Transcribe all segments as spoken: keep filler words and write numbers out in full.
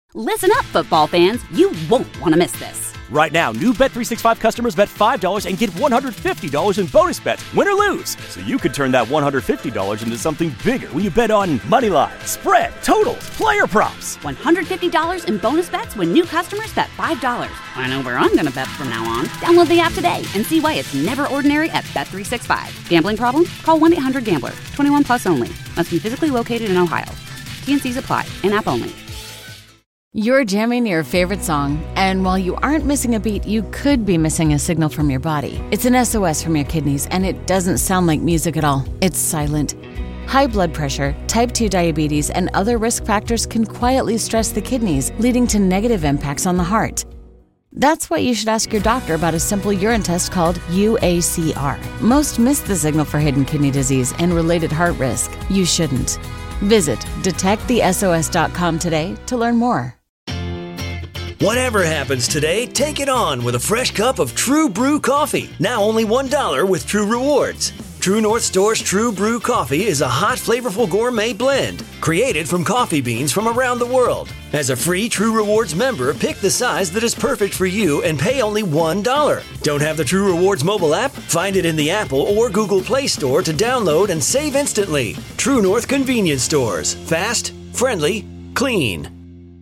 Listen up, football fans. You won't want to miss this. Right now, new Bet three sixty-five customers bet five dollars and get one hundred fifty dollars in bonus bets, win or lose. So you could turn that one hundred fifty dollars into something bigger when you bet on money line, spread, totals, player props. one hundred fifty dollars in bonus bets when new customers bet five dollars. I know where I'm going to bet from now on. Download the app today and see why it's never ordinary at Bet three sixty-five. Gambling problem? Call one eight hundred gambler. twenty-one plus only. Must be physically located in Ohio. T N Cs apply. In-app only. You're jamming your favorite song, and while you aren't missing a beat, you could be missing a signal from your body. It's an S O S from your kidneys, and it doesn't sound like music at all. It's silent. High blood pressure, type two diabetes, and other risk factors can quietly stress the kidneys, leading to negative impacts on the heart. That's why you should ask your doctor about a simple urine test called U A C R. Most miss the signal for hidden kidney disease and related heart risk. You shouldn't. Visit detect the S O S dot com today to learn more. Whatever happens today, take it on with a fresh cup of True Brew coffee. Now only one dollar with True Rewards. True North Store's True Brew coffee is a hot, flavorful gourmet blend created from coffee beans from around the world. As a free True Rewards member, pick the size that is perfect for you and pay only one dollar. Don't have the True Rewards mobile app? Find it in the Apple or Google Play Store to download and save instantly. True North Convenience Stores. Fast, friendly, clean.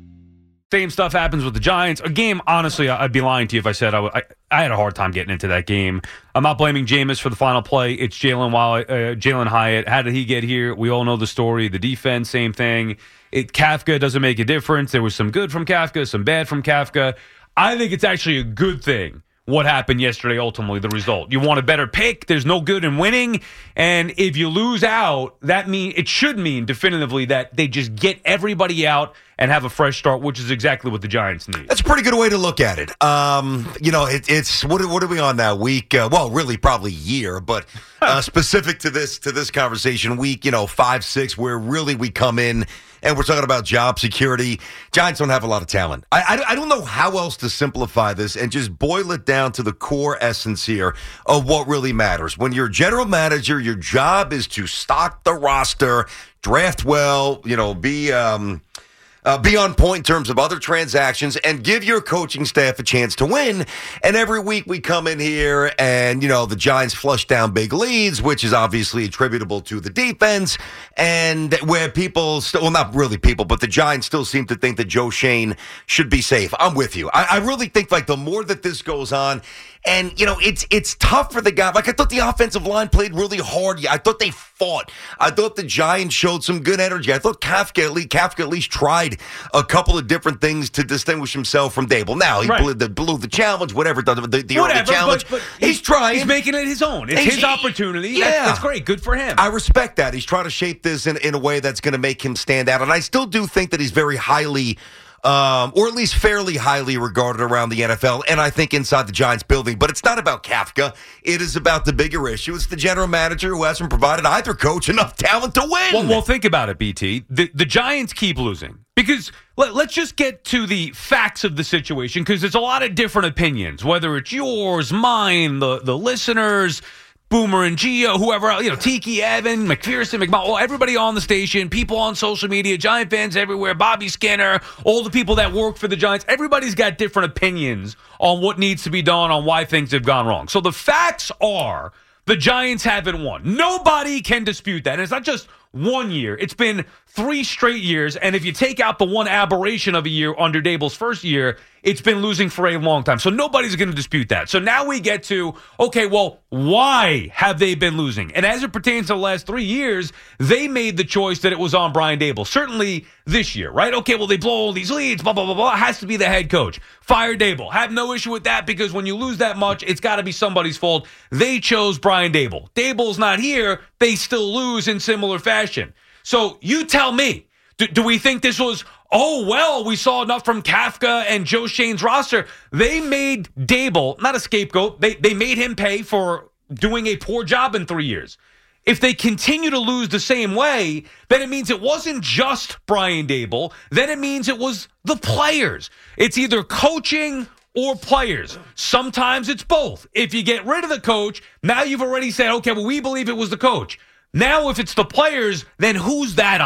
Same stuff happens with the Giants. A game, honestly, I'd be lying to you if I said I, I, I had a hard time getting into that game. I'm not blaming Jameis for the final play. It's Jalen uh, Jalen Hyatt. How did he get here? We all know the story. The defense, same thing. It, Kafka doesn't make a difference. There was some good from Kafka, some bad from Kafka. I think it's actually a good thing what happened yesterday, ultimately, the result. You want a better pick. There's no good in winning. And if you lose out, that mean it should mean definitively that they just get everybody out and have a fresh start, which is exactly what the Giants need. That's a pretty good way to look at it. Um, you know, it, it's what, what are we on now? Week, uh, well, really probably year, but uh, specific to this to this conversation, week, you know, five, six, where really we come in and we're talking about job security. Giants don't have a lot of talent. I, I, I don't know how else to simplify this and just boil it down to the core essence here of what really matters. When you're general manager, your job is to stock the roster, draft well, you know, be um, uh, be on point in terms of other transactions, and give your coaching staff a chance to win. And every week we come in here and, you know, the Giants flush down big leads, which is obviously attributable to the defense, and where people still, well, not really people, but the Giants still seem to think that Joe Shane should be safe. I'm with you. I, I really think, like, the more that this goes on, and, you know, it's it's tough for the guy. Like, I thought the offensive line played really hard. I thought they fought. I thought the Giants showed some good energy. I thought Kafka at least, Kafka at least tried a couple of different things to distinguish himself from Dable. Now, he right. blew, the, blew the challenge, whatever, the, the, the whatever, early challenge. But, but he's, he's trying. He's making it his own. It's he's, his opportunity. Yeah. That's, that's great. Good for him. I respect that. He's trying to shape this in, in a way that's going to make him stand out. And I still do think that he's very highly Um, or at least fairly highly regarded around the N F L, and I think inside the Giants building. But it's not about Kafka. It is about the bigger issue. It's the general manager who hasn't provided either coach enough talent to win. Well, well think about it, B T. The, the Giants keep losing. Because let, let's just get to the facts of the situation, because there's a lot of different opinions, whether it's yours, mine, the, the listeners, Boomer and Gio, whoever else, you know, Tiki, Evan, McPherson, McMahon, everybody on the station, people on social media, Giant fans everywhere, Bobby Skinner, all the people that work for the Giants. Everybody's got different opinions on what needs to be done, on why things have gone wrong. So the facts are the Giants haven't won. Nobody can dispute that. And it's not just one year. It's been three straight years. And if you take out the one aberration of a year under Dable's first year, it's been losing for a long time. So nobody's going to dispute that. So now we get to, okay, well, why have they been losing? And as it pertains to the last three years, they made the choice that it was on Brian Dable. Certainly this year, right? Okay, well, they blow all these leads, blah, blah, blah, blah. It has to be the head coach. Fire Dable. Have no issue with that, because when you lose that much, it's got to be somebody's fault. They chose Brian Dable. Dable's not here. They still lose in similar fashion. So you tell me, do, do we think this was, oh, well, we saw enough from Kafka and Joe Shane's roster? They made Dable, not a scapegoat, they, they made him pay for doing a poor job in three years. If they continue to lose the same way, then it means it wasn't just Brian Dable. Then it means it was the players. It's either coaching or players. Sometimes it's both. If you get rid of the coach, now you've already said, okay, well, we believe it was the coach. Now, if it's the players, then who's that on?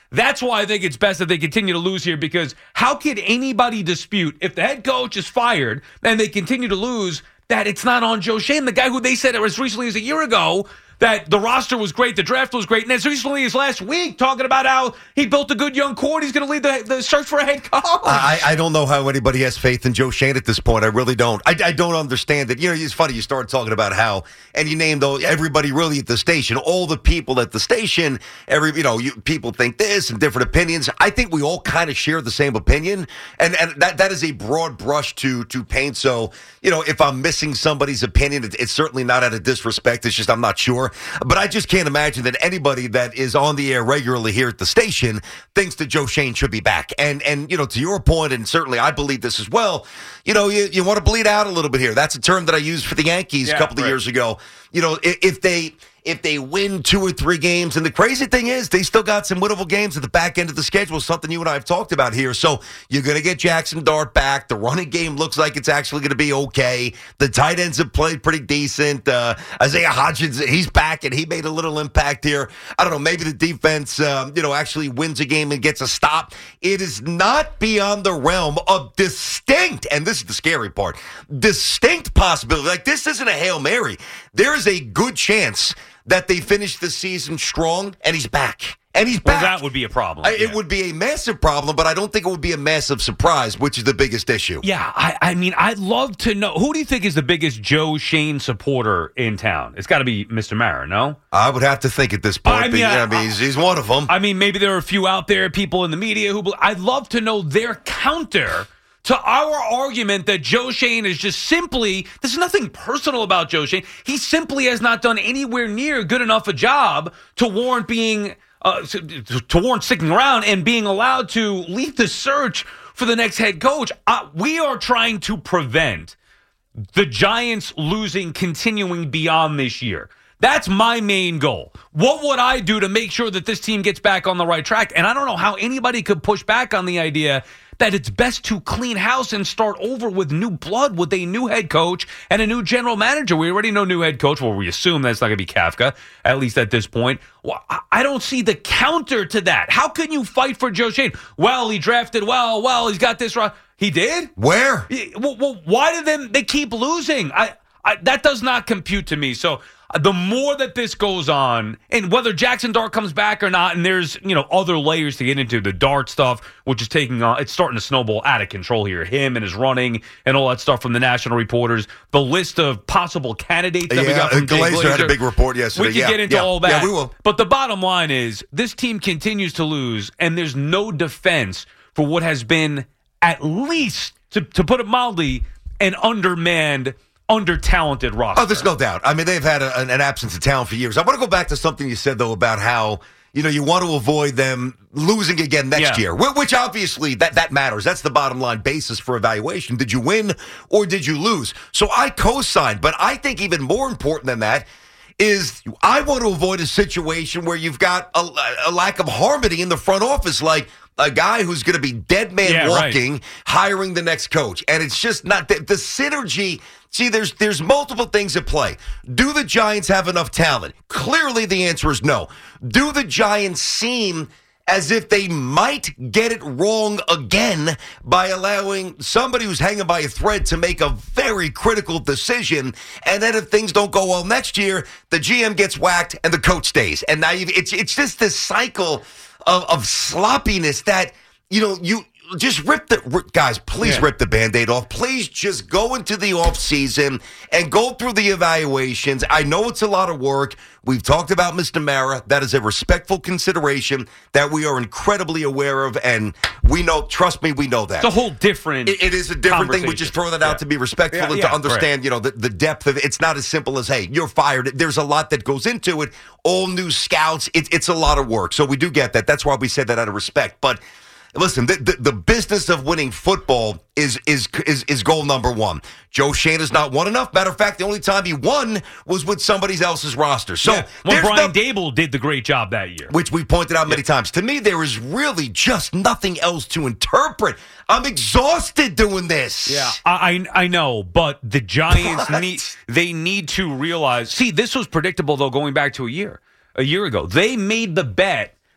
That's why I think it's best that they continue to lose here, because how could anybody dispute if the head coach is fired and they continue to lose that it's not on Joe Schoen, the guy who they said as recently as a year ago that the roster was great, the draft was great, and as recently as last week, talking about how he built a good young core, he's going to lead the, the search for a head coach. I, I don't know how anybody has faith in Joe Schoen at this point. I really don't. I, I don't understand it. You know, it's funny, you started talking about how, and you named though everybody really at the station, all the people at the station, every you know, you, people think this and different opinions. I think we all kind of share the same opinion, and and that, that is a broad brush to to paint. So, you know, if I'm missing somebody's opinion, it, it's certainly not out of disrespect. It's just I'm not sure. But I just can't imagine that anybody that is on the air regularly here at the station thinks that Joe Schoen should be back. And, and you know, to your point, and certainly I believe this as well, you know, you, you want to bleed out a little bit here. That's a term that I used for the Yankees yeah, a couple of right. years ago. You know, if, if they... If they win two or three games, and the crazy thing is they still got some winnable games at the back end of the schedule, something you and I have talked about here. So you're going to get Jackson Dart back. The running game looks like it's actually going to be okay. The tight ends have played pretty decent. Uh, Isaiah Hodgins, he's back, and he made a little impact here. I don't know, maybe the defense, um, you know, actually wins a game and gets a stop. It is not beyond the realm of distinct, and this is the scary part, distinct possibility. Like, this isn't a Hail Mary. There is a good chance that they finish the season strong, and he's back. And he's back. Well, that would be a problem. I, yeah. It would be a massive problem, but I don't think it would be a massive surprise, which is the biggest issue. Yeah, I, I mean, I'd love to know. Who do you think is the biggest Joe Schoen supporter in town? It's got to be Mister Mara, no? I would have to think at this point. I mean, but, yeah, I, I mean he's, he's one of them. I mean, maybe there are a few out there, people in the media who... I'd love to know their counter to our argument that Joe Schoen is just simply, there's nothing personal about Joe Schoen. He simply has not done anywhere near good enough a job to warrant being, uh, to, to warrant sticking around and being allowed to lead the search for the next head coach. Uh, we are trying to prevent the Giants losing, continuing beyond this year. That's my main goal. What would I do to make sure that this team gets back on the right track? And I don't know how anybody could push back on the idea that it's best to clean house and start over with new blood, with a new head coach and a new general manager. We already know new head coach. Well, we assume that's not going to be Kafka, at least at this point. Well, I don't see the counter to that. How can you fight for Joe Schoen? Well, he drafted well. Well, he's got this right. He did? Where? Well, well why do them they keep losing? I, I that does not compute to me. So the more that this goes on, and whether Jackson Dart comes back or not, and there's, you know, other layers to get into, the Dart stuff, which is taking on, it's starting to snowball out of control here. Him and his running and all that stuff from the national reporters. The list of possible candidates that yeah, we got from Jay Glazer Glazer had a big report yesterday. We can yeah, get into yeah, all that. Yeah, we will. But the bottom line is, this team continues to lose, and there's no defense for what has been, at least, to, to put it mildly, an undermanned, under-talented roster. Oh, there's no doubt. I mean, they've had a, an, an absence of talent for years. I want to go back to something you said, though, about how, you know, you want to avoid them losing again next Yeah. year, which obviously that, that matters. That's the bottom line basis for evaluation. Did you win or did you lose? So I co-signed, but I think even more important than that is I want to avoid a situation where you've got a, a lack of harmony in the front office, like a guy who's going to be dead man Yeah, walking, right. hiring the next coach. And it's just not the, the synergy. See, there's there's multiple things at play. Do the Giants have enough talent? Clearly, the answer is no. Do the Giants seem as if they might get it wrong again by allowing somebody who's hanging by a thread to make a very critical decision, and then if things don't go well next year, the G M gets whacked and the coach stays. And now you've, it's it's just this cycle of, of sloppiness that, you know, you just rip the rip, guys, please yeah. rip the Band-Aid off. Please just go into the offseason and go through the evaluations. I know it's a lot of work. We've talked about Mister Mara. That is a respectful consideration that we are incredibly aware of, and we know, trust me, we know that. It's a whole different It, it is a different thing. We just throw that out yeah. to be respectful yeah, and yeah, to understand, right. you know, the, the depth of it. It's not as simple as, hey, you're fired. There's a lot that goes into it. All new scouts. It, it's a lot of work. So we do get that. That's why we said that out of respect. But listen, the, the, the business of winning football is is is is goal number one. Joe Schoen has not won enough. Matter of fact, the only time he won was with somebody else's roster. So yeah. when Brian no, Dable did the great job that year, which we pointed out many yeah. times. To me, there is really just nothing else to interpret. I'm exhausted doing this. Yeah, I I know, but the Giants what? need they need to realize. See, this was predictable though, going back to a year a year ago. They made the bet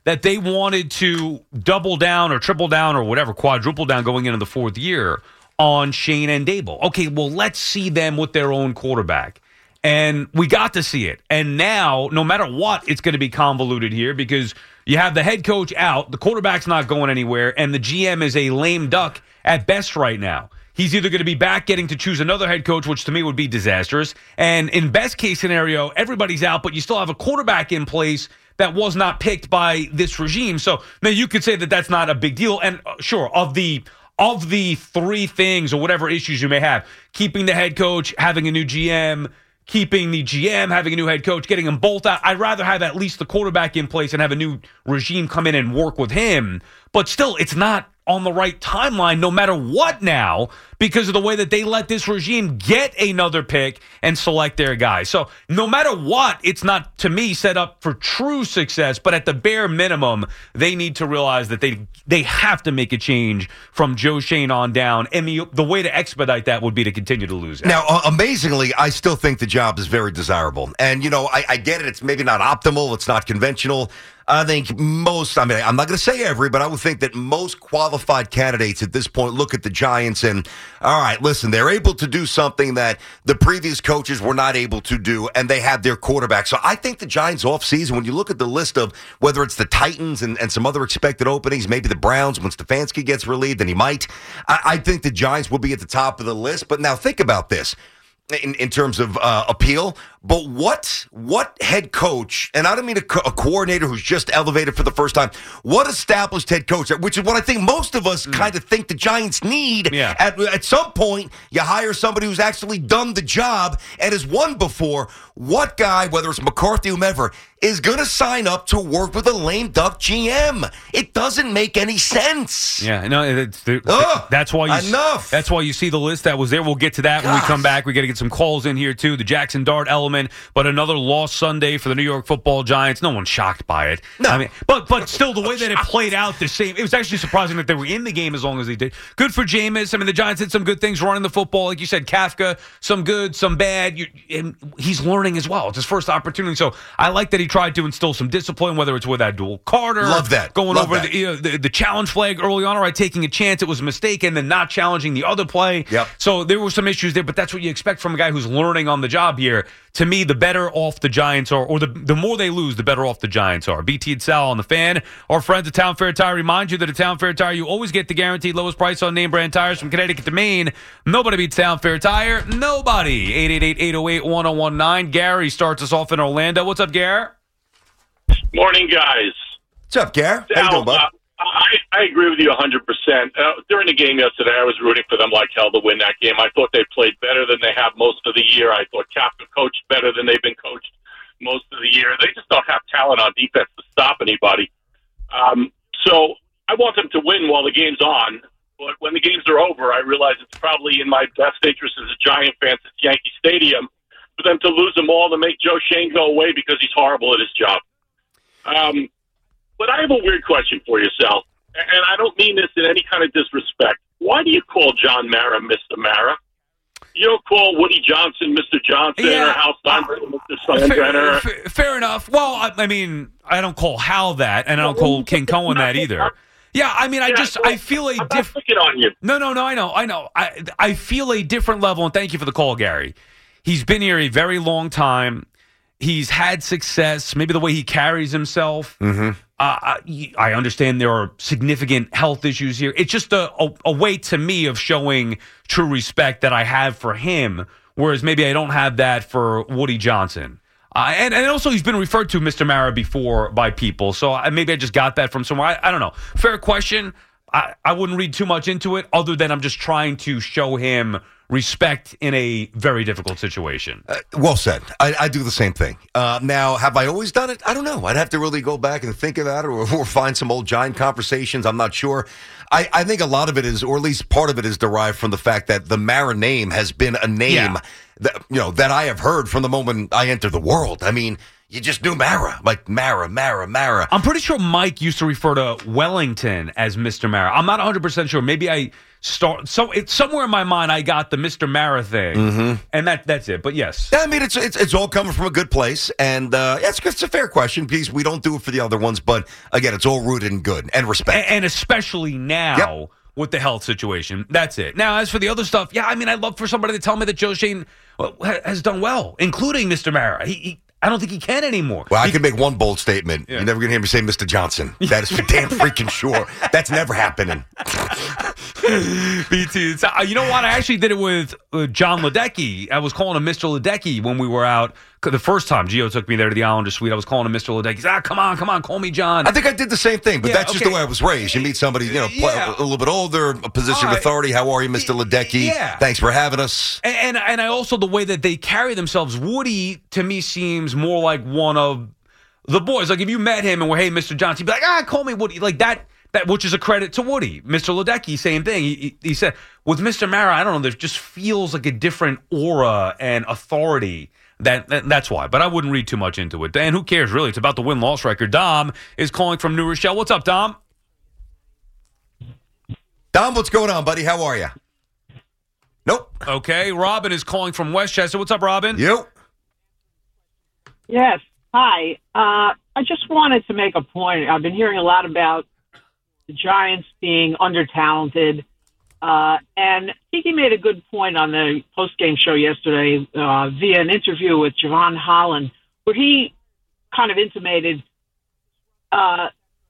that they wanted to double down or triple down or whatever, quadruple down going into the fourth year on Shane and Dable. Okay, well, let's see them with their own quarterback. And we got to see it. And now, no matter what, it's going to be convoluted here because you have the head coach out, the quarterback's not going anywhere, and the G M is a lame duck at best right now. He's either going to be back getting to choose another head coach, which to me would be disastrous. And in best case scenario, everybody's out, but you still have a quarterback in place that was not picked by this regime. So now you could say that that's not a big deal. And uh, sure, of the of the three things or whatever issues you may have, keeping the head coach, having a new G M, keeping the G M, having a new head coach, getting them both out. I'd rather have at least the quarterback in place and have a new regime come in and work with him. But still, it's not on the right timeline no matter what now because of the way that they let this regime get another pick and select their guy. So no matter what, it's not, to me, set up for true success. But at the bare minimum, they need to realize that they they have to make a change from Joe Shane on down. And the, the way to expedite that would be to continue to lose. Now, uh, amazingly, I still think the job is very desirable. And, you know, I, I get it. It's maybe not optimal. It's not conventional. I think most, I mean, I'm not going to say every, but I would think that most qualified candidates at this point look at the Giants and, all right, listen, they're able to do something that the previous coaches were not able to do, and they have their quarterback. So I think the Giants offseason, when you look at the list of whether it's the Titans and, and some other expected openings, maybe the Browns when Stefanski gets relieved, and he might, I, I think the Giants will be at the top of the list. But now think about this. In, in terms of uh, appeal, but what what head coach, and I don't mean a, co- a coordinator who's just elevated for the first time, what established head coach, which is what I think most of us mm. kind of think the Giants need. Yeah. At, at some point, you hire somebody who's actually done the job and has won before. What guy, whether it's McCarthy or whomever, is going to sign up to work with a lame duck G M? It doesn't make any sense. Yeah, no, it's, it's, Ugh, that's why you enough. That's why you see the list that was there. We'll get to that when we come back. We got to get some calls in here too. The Jackson Dart element, but another lost Sunday for the New York Football Giants. No one's shocked by it. No. I mean, but but still, the way that it played out, the same. It was actually surprising that they were in the game as long as they did. Good for Jameis. I mean, the Giants did some good things running the football, like you said. Kafka, some good, some bad. You, and he's learning as well. It's his first opportunity, so I like that he tried to instill some discipline, whether it's with Abdul Carter. Love that. Going Love over that. the, you know, the the challenge flag early on, all right, taking a chance. It was a mistake, and then not challenging the other play. Yep. So there were some issues there, but that's what you expect from a guy who's learning on the job here. To me, the better off the Giants are, or the, the more they lose, the better off the Giants are. B T and Sal on the Fan. Our friends at Town Fair Tire remind you that at Town Fair Tire, you always get the guaranteed lowest price on name brand tires from Connecticut to Maine. Nobody beats Town Fair Tire. Nobody. eight eight eight, eight oh eight, one oh one nine. Gary starts us off in Orlando. What's up, Gary? Morning, guys. What's up, Gary? How you doing, bud? Uh, I, I agree with you one hundred percent. Uh, during the game yesterday, I was rooting for them like hell to win that game. I thought they played better than they have most of the year. I thought Kafka coached better than they've been coached most of the year. They just don't have talent on defense to stop anybody. Um, so I want them to win while the game's on. But when the games are over, I realize it's probably in my best interest as a Giant fan at Yankee Stadium for them to lose them all to make Joe Shane go away because he's horrible at his job. Um, but I have a weird question for you, Sal, and I don't mean this in any kind of disrespect. Why do you call John Mara Mister Mara? You don't call Woody Johnson Mister Johnson Yeah. or Hal Steinbrenner Mister Steinbrenner. Fair, fair, fair enough. Well, I, I mean, I don't call Hal that, and I don't call King Cohen that either. Yeah, I mean, I Yeah, just well, I feel a I'm not different. picking on you. No, no, no. I know, I know. I I feel a different level, and thank you for the call, Gary. He's been here a very long time. He's had success. Maybe the way he carries himself. Mm-hmm. Uh, I, I understand there are significant health issues here. It's just a, a, a way to me of showing true respect that I have for him, whereas maybe I don't have that for Woody Johnson. Uh, and, and also, he's been referred to Mister Mara before by people, so I, maybe I just got that from somewhere. I, I don't know. Fair question. I, I wouldn't read too much into it, other than I'm just trying to show him respect in a very difficult situation. Uh, well said. I, I do the same thing. Uh, now, have I always done it? I don't know. I'd have to really go back and think about it, or, or find some old Giant conversations. I'm not sure. I, I think a lot of it is, or at least part of it is derived from the fact that the Mara name has been a name Yeah. that, you know, that I have heard from the moment I entered the world. I mean, you just knew Mara, like Mara, Mara, Mara. I'm pretty sure Mike used to refer to Wellington as Mister Mara. I'm not one hundred percent sure. Maybe I start. So it's somewhere in my mind, I got the Mister Mara thing, Mm-hmm. and that that's it. But yes, I mean, it's it's, it's all coming from a good place, and uh, it's, it's a fair question because we don't do it for the other ones. But again, it's all rooted in good and respect, and, and especially now. Yep. With the health situation. That's it. Now, as for the other stuff, yeah, I mean, I'd love for somebody to tell me that Joe Shane well, ha- has done well, including Mister Mara. He, he, I don't think he can anymore. Well, I he, can make one bold statement. Yeah. You're never going to hear me say Mister Johnson. That is for damn freaking sure. That's never happening. B T, it's, uh, you know what? I actually did it with uh, John Ledecky. I was calling him Mister Ledecky when we were out. The first time Gio took me there to the Islander Suite, I was calling him Mister Ledecky. He's, ah, come on, come on, call me John. I think I did the same thing, but Yeah, that's just okay. the way I was raised. You meet somebody, you know, pl- Yeah. a little bit older, a position All of right. authority. How are you, Mister Ledecky? Yeah. Thanks for having us. And, and and I also the way that they carry themselves. Woody to me seems more like one of the boys. Like if you met him and were, hey, Mister Johnson, you'd be like, ah, call me Woody. Like that. That which is a credit to Woody. Mister Ledecky, same thing. He, he, he said with Mister Mara, I don't know. There just feels like a different aura and authority. That, that that's why. But I wouldn't read too much into it. And who cares really? It's about the win loss record. Dom is calling from New Rochelle. What's up, Dom? Dom, what's going on, buddy? How are you? Nope. Okay. Robin is calling from Westchester. What's up, Robin? You? Yes. Hi. Uh, I just wanted to make a point. I've been hearing a lot about the Giants being under-talented. Uh, and Tiki made a good point on the post-game show yesterday uh, via an interview with Javon Holland, where he kind of intimated uh,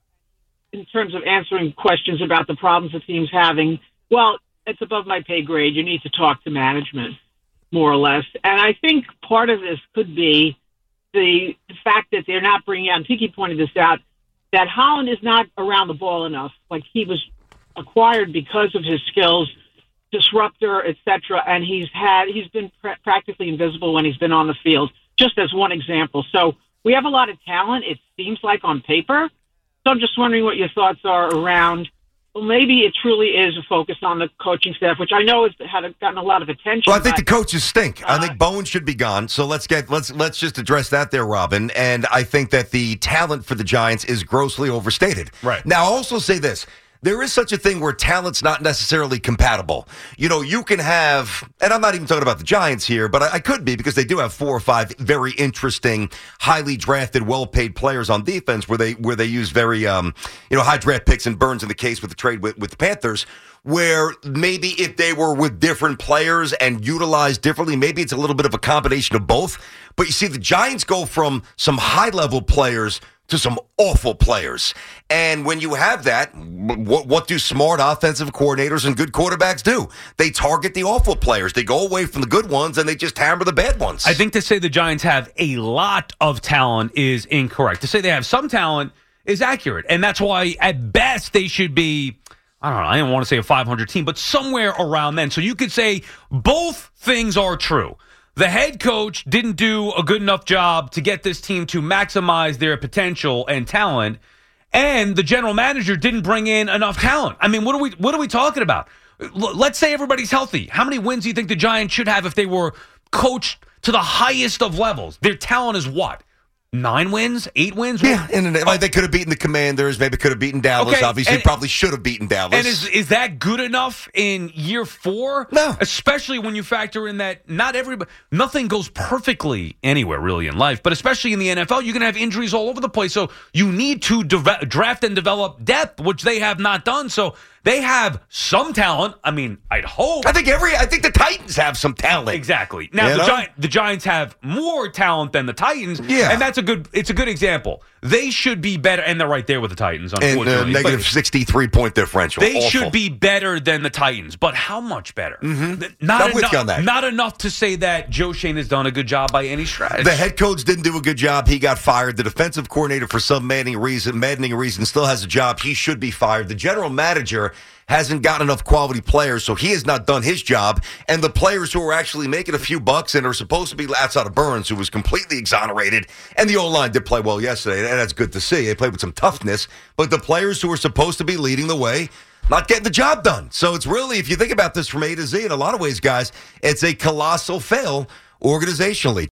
in terms of answering questions about the problems the team's having, well, it's above my pay grade. You need to talk to management, more or less. And I think part of this could be the, the fact that they're not bringing out, and Tiki pointed this out, that Holland is not around the ball enough. Like he was acquired because of his skills, disruptor, et cetera, and he's had he's been pr- practically invisible when he's been on the field. Just as one example. So we have a lot of talent. It seems like on paper. So I'm just wondering what your thoughts are around. Well, maybe it truly is a focus on the coaching staff, which I know has had gotten a lot of attention. Well, I think but, the coaches stink. I Uh, think Bowen should be gone. So let's get let's let's just address that there, Robin. And I think that the talent for the Giants is grossly overstated. Right. Now, I'll also say this. There is such a thing where talent's not necessarily compatible. You know, you can have, and I'm not even talking about the Giants here, but I, I could be because they do have four or five very interesting, highly drafted, well-paid players on defense where they where they use very, um, you know, high draft picks and Burns in the case with the trade with, with the Panthers, where maybe if they were with different players and utilized differently, maybe it's a little bit of a combination of both. But you see, the Giants go from some high-level players to some awful players. And when you have that, what, what do smart offensive coordinators and good quarterbacks do? They target the awful players. They go away from the good ones, and they just hammer the bad ones. I think to say the Giants have a lot of talent is incorrect. To say they have some talent is accurate. And that's why, at best, they should be, I don't know, I didn't want to say a five hundred team, but somewhere around then. So you could say both things are true. The head coach didn't do a good enough job to get this team to maximize their potential and talent, and the general manager didn't bring in enough talent. I mean, what are we what are we talking about? L- let's say everybody's healthy. How many wins do you think the Giants should have if they were coached to the highest of levels? Their talent is what? Nine wins? Eight wins? Yeah, and like they could have beaten the Commanders. Maybe could have beaten Dallas. Okay, Obviously, and- probably should have beaten Dallas. And is is that good enough in year four? No. Especially when you factor in that not everybody, nothing goes perfectly anywhere really in life, but especially in the N F L, you're going to have injuries all over the place. So you need to de- draft and develop depth, which they have not done. So they have some talent. I mean, I'd hope. I think every. I think the Titans have some talent. Exactly. Now You the, know? Giant, the Giants have more talent than the Titans. Yeah. And that's a good. It's a good example. They should be better, and they're right there with the Titans. And Unfortunately, uh, negative But- sixty-three point differential. They Awful. should be better than the Titans, but how much better? Mm-hmm. Not, I'm with enough, you on that. not enough to say that Joe Shane has done a good job by any stretch. The head coach didn't do a good job. He got fired. The defensive coordinator, for some maddening reason, maddening reason, still has a job. He should be fired. The general manager hasn't got enough quality players, so he has not done his job. And the players who are actually making a few bucks and are supposed to be outside of Burns, who was completely exonerated, and the O-line did play well yesterday, and that's good to see. They played with some toughness. But the players who are supposed to be leading the way, not getting the job done. So it's really, if you think about this from A to Z, in a lot of ways, guys, it's a colossal fail organizationally.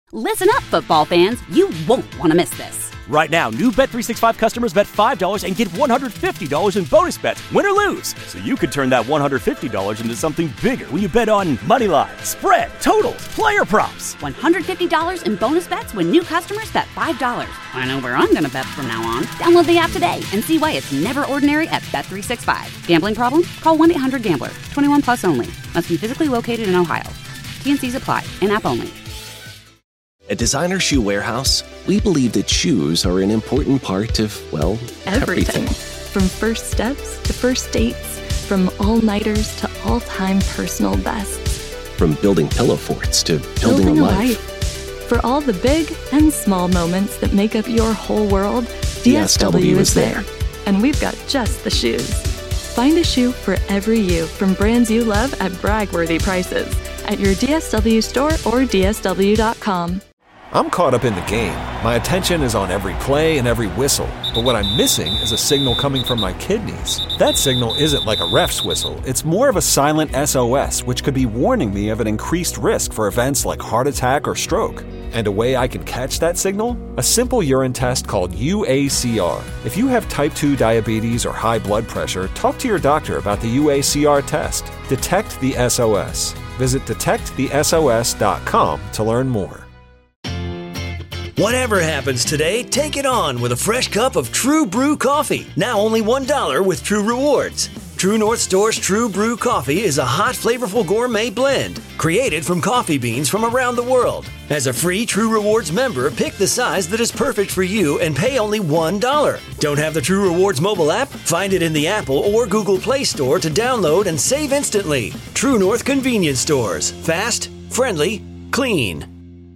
Listen up, football fans. You won't want to miss this. Right now, new Bet three sixty-five customers bet five dollars and get one hundred fifty dollars in bonus bets, win or lose. So you could turn that one hundred fifty dollars into something bigger when you bet on money line, spread, totals, player props. one hundred fifty dollars in bonus bets when new customers bet five dollars. I know where I'm going to bet from now on. Download the app today and see why it's never ordinary at Bet three sixty-five. Gambling problem? Call one eight hundred gambler. twenty-one plus only. Must be physically located in Ohio. T N Cs apply. In-app only. At Designer Shoe Warehouse, we believe that shoes are an important part of, well, everything. everything. From first steps to first dates, from all-nighters to all-time personal bests. From building pillow forts to building, building a, a life. life. For all the big and small moments that make up your whole world, D S W, D S W is there. And we've got just the shoes. Find a shoe for every you from brands you love at brag-worthy prices at your D S W store or D S W dot com. I'm caught up in the game. My attention is on every play and every whistle. But what I'm missing is a signal coming from my kidneys. That signal isn't like a ref's whistle. It's more of a silent S O S, which could be warning me of an increased risk for events like heart attack or stroke. And a way I can catch that signal? A simple urine test called U A C R. If you have type two diabetes or high blood pressure, talk to your doctor about the U A C R test. Detect the S O S. Visit detect the S O S dot com to learn more. Whatever happens today, take it on with a fresh cup of True Brew coffee. Now only one dollar with True Rewards. True North Store's True Brew coffee is a hot, flavorful gourmet blend created from coffee beans from around the world. As a free True Rewards member, pick the size that is perfect for you and pay only one dollar. Don't have the True Rewards mobile app? Find it in the Apple or Google Play Store to download and save instantly. True North Convenience Stores. Fast, friendly, clean.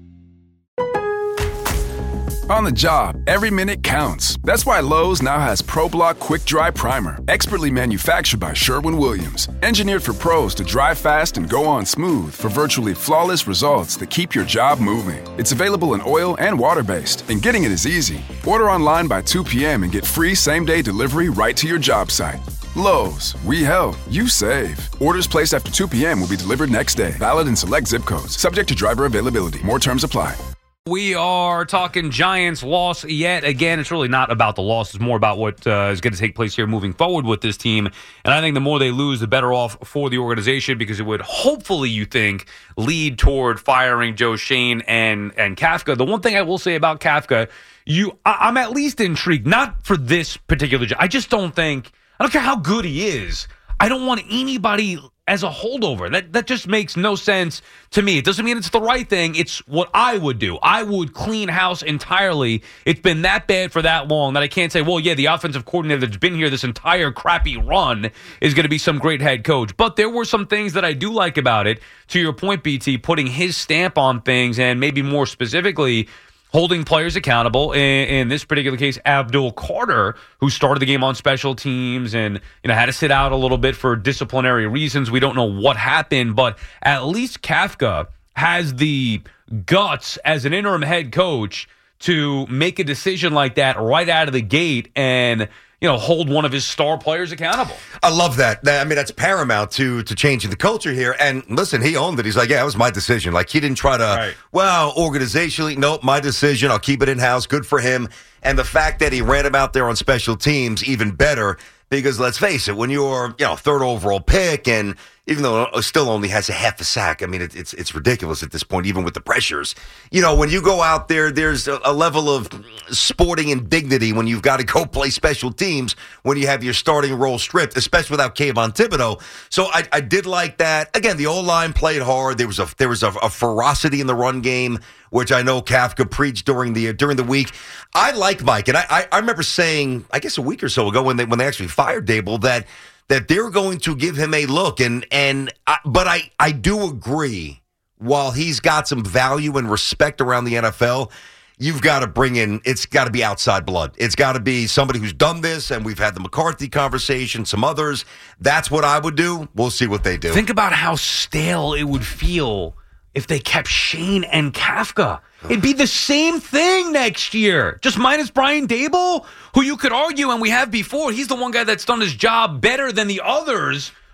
On the job, every minute counts. That's why Lowe's now has ProBlock Quick Dry Primer, expertly manufactured by Sherwin-Williams. Engineered for pros to dry fast and go on smooth for virtually flawless results that keep your job moving. It's available in oil and water-based, and getting it is easy. Order online by two p.m. and get free same-day delivery right to your job site. Lowe's, we help, you save. Orders placed after two p.m. will be delivered next day. Valid in select zip codes. Subject to driver availability. More terms apply. We are talking Giants loss yet again. It's really not about the loss. It's more about what uh, is going to take place here moving forward with this team. And I think the more they lose, the better off for the organization, because it would hopefully, you think, lead toward firing Joe Schoen and, and Kafka. The one thing I will say about Kafka, you, I, I'm at least intrigued, not for this particular job. I just don't think, I don't care how good he is, I don't want anybody as a holdover. That that just makes no sense to me. It doesn't mean it's the right thing. It's what I would do. I would clean house entirely. It's been that bad for that long that I can't say, well, yeah, the offensive coordinator that's been here this entire crappy run is going to be some great head coach. But there were some things that I do like about it. To your point, B T, putting his stamp on things, and maybe more specifically, holding players accountable. In, in this particular case, Abdul Carter, who started the game on special teams and, you know, had to sit out a little bit for disciplinary reasons. We don't know what happened, but at least Kafka has the guts as an interim head coach to make a decision like that right out of the gate and, you know, hold one of his star players accountable. I love that. I mean, that's paramount to to changing the culture here. And listen, he owned it. He's like, yeah, it was my decision. Like, he didn't try to, right. well, organizationally, nope, my decision. I'll keep it in-house. Good for him. And the fact that he ran him out there on special teams, even better, because let's face it, when you're, you know, third overall pick, and even though it still only has a half a sack, I mean, it, it's it's ridiculous at this point, even with the pressures. You know, when you go out there, there's a, a level of sporting indignity when you've got to go play special teams when you have your starting role stripped, especially without Kayvon Thibodeau. So I, I did like that. Again, the O-line played hard. There was a there was a, a ferocity in the run game, which I know Kafka preached during the during the week. I like Mike, and I, I, I remember saying, I guess a week or so ago when they when they actually fired Dable, that that they're going to give him a look, and and I, but I I do agree, while he's got some value and respect around the N F L, you've got to bring in, it's got to be outside blood. It's got to be somebody who's done this, and we've had the McCarthy conversation, some others. That's what I would do. We'll see what they do. Think about how stale it would feel if they kept Schoen and Kafka. It'd be the same thing next year, just minus Brian Dable, who you could argue, and we have before, he's the one guy that's done his job better than the others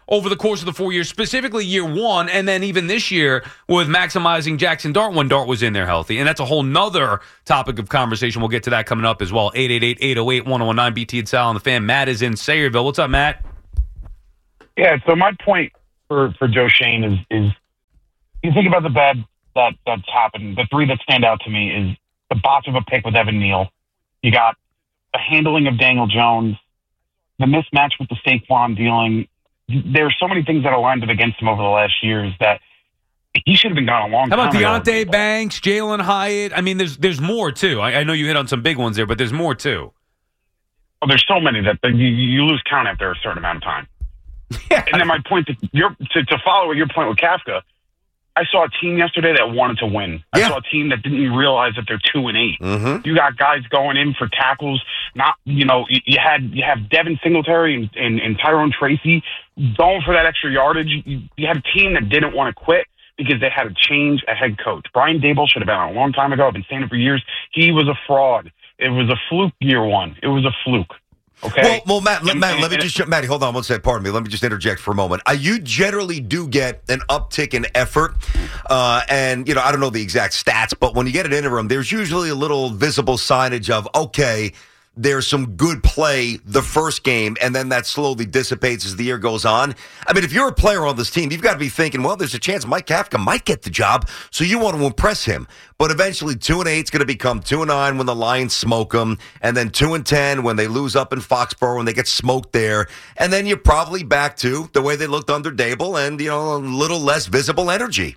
over the course of the four years, specifically year one, and then even this year with maximizing Jackson Dart when Dart was in there healthy. And that's a whole nother topic of conversation. We'll get to that coming up as well. eight eight eight, eight oh eight, one oh one nine, B T and Sal on the Fan. Matt is in Sayreville. What's up, Matt? Yeah, so my point for, for Joe Schoen is, is you think about the bad that, that's happened. The three that stand out to me is the botch of a pick with Evan Neal. You got the handling of Daniel Jones, the mismatch with the Saquon dealing. There are so many things that are lined up against him over the last years that he should have been gone a long time ago. How about ago. Deontay Banks, Jalen Hyatt? I mean, there's there's more, too. I, I know you hit on some big ones there, but there's more, too. Well, there's so many that, that you, you lose count after a certain amount of time. Yeah. And then my point, to, your, to, to follow your point with Kafka, I saw a team yesterday that wanted to win. I Yeah. saw a team that didn't realize that they're two and eight. Mm-hmm. You got guys going in for tackles. Not, you know, you, you had you have Devin Singletary and, and, and Tyrone Tracy going for that extra yardage. You, you had a team that didn't want to quit because they had to change a head coach. Brian Daboll should have been on a long time ago. I've been saying it for years. He was a fraud. It was a fluke year one. It was a fluke. Okay. Well, well Matt, let, And- Matt, and- let me and- just, Matty, hold on one second. Pardon me. Let me just interject for a moment. Uh, you generally do get an uptick in effort, uh, and you know I don't know the exact stats, but when you get an interim, there's usually a little visible signage of okay, there's some good play the first game, and then that slowly dissipates as the year goes on. I mean, if you're a player on this team, you've got to be thinking, well, there's a chance Mike Kafka might get the job, so you want to impress him. But eventually, two and eight is going to become two and nine when the Lions smoke them, and then two and ten when they lose up in Foxborough when they get smoked there, and then you're probably back to the way they looked under Dable and you know a little less visible energy.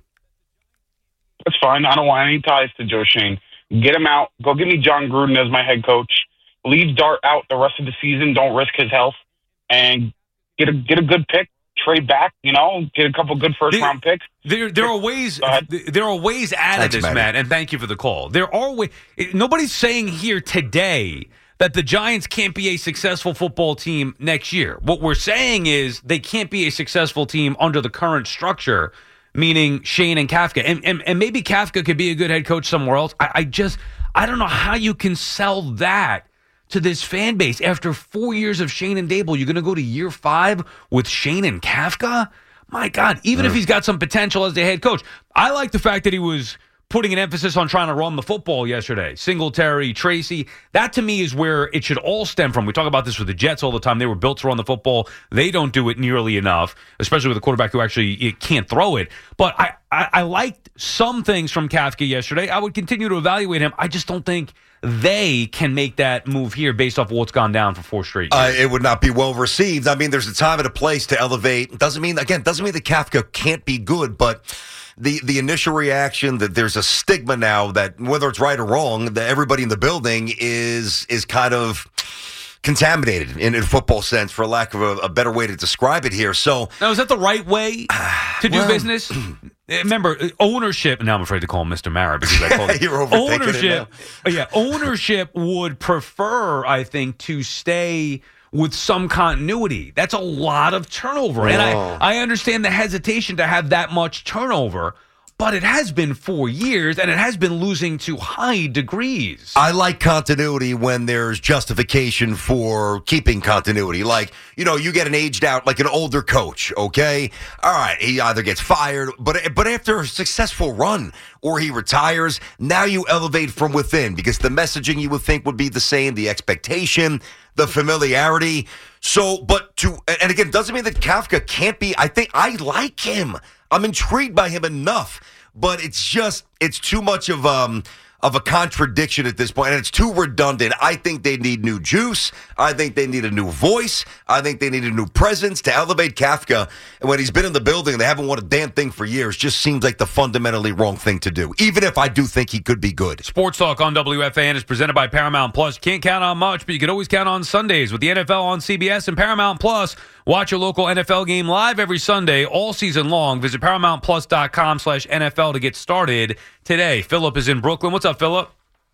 That's fine. I don't want any ties to Joe Schoen. Get him out. Go give me John Gruden as my head coach. Leave Dart out the rest of the season. Don't risk his health, and get a get a good pick. Trade back, you know, get a couple good first There- round picks. There, there are ways. There are ways out Thanks, of this, Matty. Matt, and thank you for the call. There are ways. Nobody's saying here today that the Giants can't be a successful football team next year. What we're saying is they can't be a successful team under the current structure, meaning Shane and Kafka, and and, and maybe Kafka could be a good head coach somewhere else. I, I just I don't know how you can sell that to this fan base after four years of Shane and Dable. You're going to go to year five with Shane and Kafka? My God, even if he's got some potential as the head coach. I like the fact that he was putting an emphasis on trying to run the football yesterday. Singletary, Tracy, that to me is where it should all stem from. We talk about this with the Jets all the time. They were built to run the football. They don't do it nearly enough, especially with a quarterback who actually it can't throw it. But I, I, I liked some things from Kafka yesterday. I would continue to evaluate him. I just don't think they can make that move here based off of what's gone down for four straight years. Uh, it would not be well received. I mean, there's a time and a place to elevate. Doesn't mean, again, doesn't mean that Kafka can't be good, but the, the initial reaction that there's a stigma now that whether it's right or wrong, that everybody in the building is is kind of contaminated in a football sense, for lack of a, a better way to describe it here. So now, is that the right way to do well, business? Remember, ownership. Now I'm afraid to call him Mister Mara because I called it. You're overthinking it ownership. Yeah, ownership would prefer, I think, to stay with some continuity. That's a lot of turnover, and I I understand the hesitation to have that much turnover. But it has been four years, and it has been losing to high degrees. I like continuity when there's justification for keeping continuity. Like, you know, you get an aged out, like an older coach, okay? All right, he either gets fired, but but after a successful run, or he retires, now you elevate from within because the messaging you would think would be the same, the expectation, the familiarity. So, but to, and again, doesn't mean that Kafka can't be, I think, I like him. I'm intrigued by him enough, but it's just, it's too much of um of a contradiction at this point, and it's too redundant. I think they need new juice. I think they need a new voice. I think they need a new presence to elevate Kafka. And when he's been in the building and they haven't won a damn thing for years, just seems like the fundamentally wrong thing to do, even if I do think he could be good. Sports Talk on W F A N is presented by Paramount Plus. Can't count on much, but you can always count on Sundays with the N F L on C B S and Paramount Plus. Watch your local N F L game live every Sunday, all season long. Visit ParamountPlus.com slash NFL to get started today. Philip is in Brooklyn. What's up, Philip?